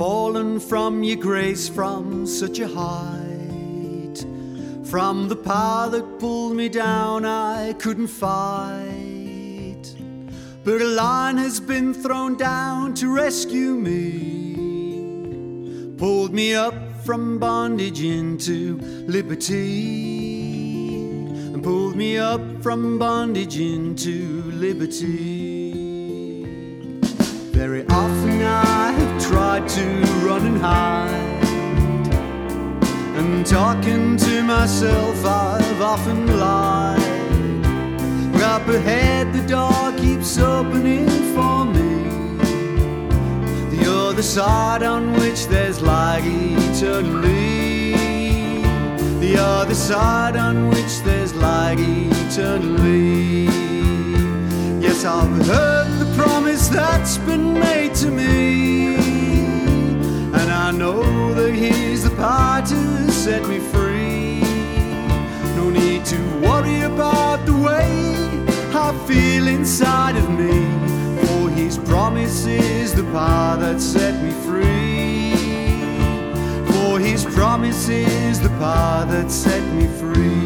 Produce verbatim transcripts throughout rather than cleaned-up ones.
fallen from your grace from such a height, from the power that pulled me down I couldn't fight. But a line has been thrown down to rescue me, pulled me up from bondage into liberty, and pulled me up from bondage into liberty. Very often I have tried to run and hide, and talking to myself I've often lied. Up ahead the door keeps opening for me, the other side on which there's light eternally, the other side on which there's light eternally. Yes, I've heard the promise that's been made to me, and I know that He's the power to set me free. No need to worry about the way I feel inside of me, for His promise is the power that set me free. For His promise is the power that set me free.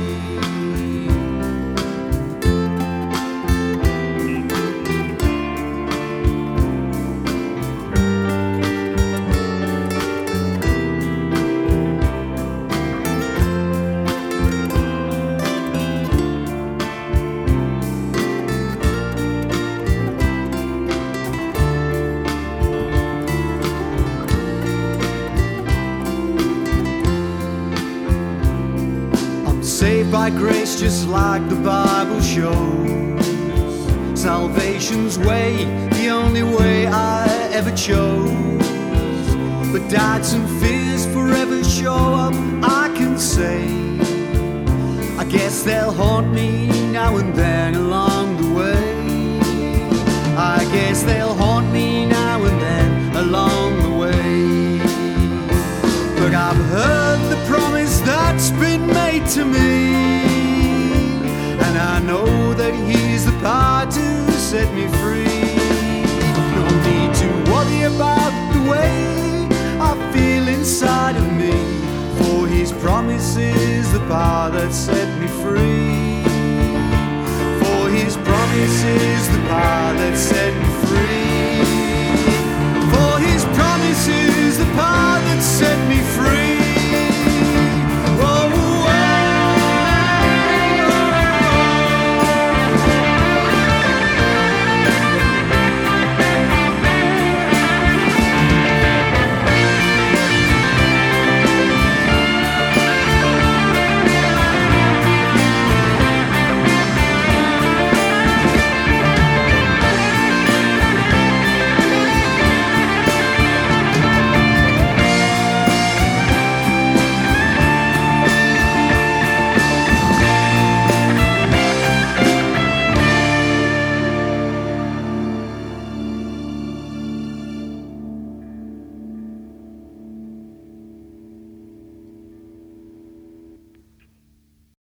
Saved by grace just like the Bible shows, salvation's way, the only way I ever chose. But doubts and fears forever show up, I can say. I guess they'll haunt me now and then along the way. I guess they'll haunt me now and then along the way. But I've heard the promise that's been made to me, and I know that He's the power to set me free. No need to worry about the way I feel inside of me, for His promise is the power that set me free. For His promise is the power that set me free.